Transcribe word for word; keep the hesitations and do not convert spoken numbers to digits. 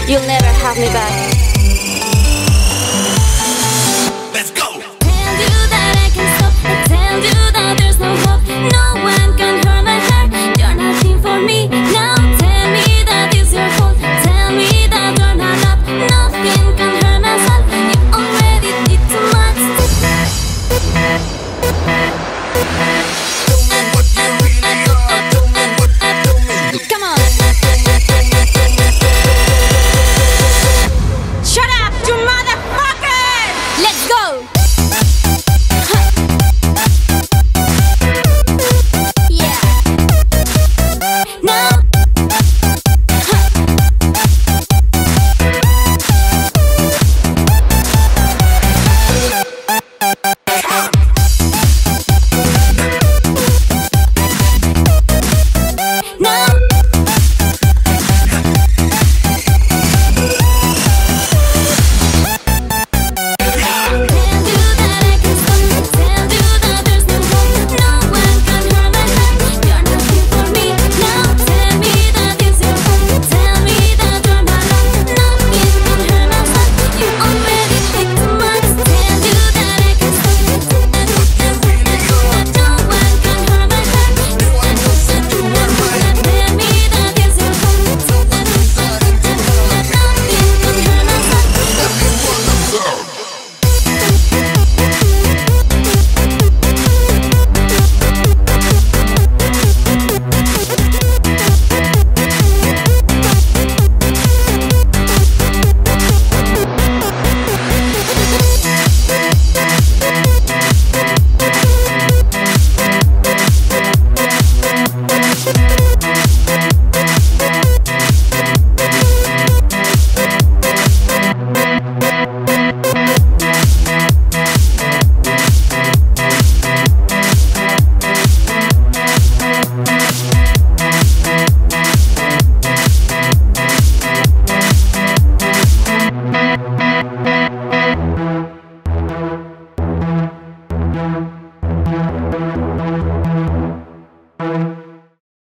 You'll never have me back. Let's go. Tell you that I can stop. I tell you that there's no hope. No one can hurt my heart. You're nothing for me. Now tell me that it's your fault. Tell me that you're not love. Nothing can hurt my soul. You already did too much. Tell me what you really are. Tell me what you tell me. Come on. Shut up, you motherfucker! Let's go. Yeah. Now. Now.